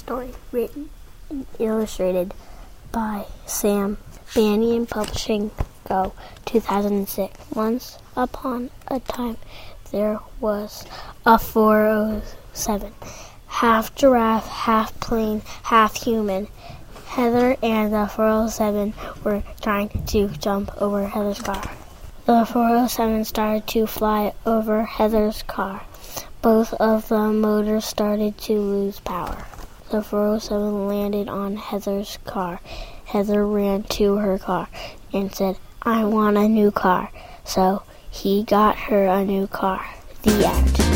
story written and illustrated by Sam Bannion Publishing Co. 2006. Once upon a time, there was a 407, half giraffe, half plane, half human. Heather and the 407 were trying to jump over Heather's car. The 407 started to fly over Heather's car. Both of the motors started to lose power. The 407 landed on Heather's car. Heather ran to her car and said, "I want a new car." So he got her a new car. The end.